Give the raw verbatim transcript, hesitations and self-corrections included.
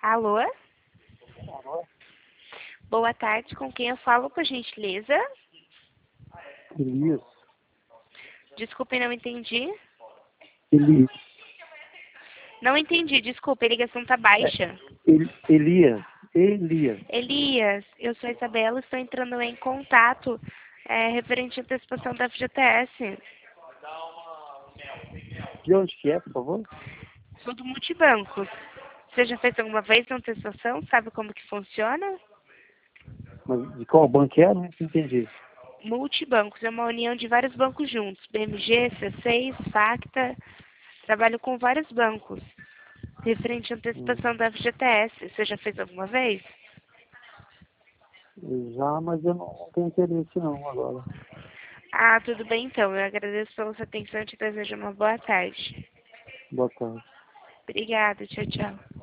Alô? Alô? Boa tarde, com quem eu falo, por gentileza? Elias. Desculpe, não entendi. Eli, Não entendi, desculpe, a ligação tá baixa. El, Elias. Elias. Elias, eu sou a Isabela, estou entrando em contato é, referente à antecipação da F G T S. De onde que é, por favor? Sou do Multibancos. Você já fez alguma vez a antecipação? Sabe como que funciona? Mas de qual banco é? Não entendi. Multibancos é uma união de vários bancos juntos. B M G, C seis, Facta. Trabalho com vários bancos. Referente à antecipação Hum, da F G T S. Você já fez alguma vez? já, mas eu não tenho interesse não agora. Ah, tudo bem então. Eu agradeço pela sua atenção e te desejo uma boa tarde. Boa tarde. Obrigada. Tchau, tchau.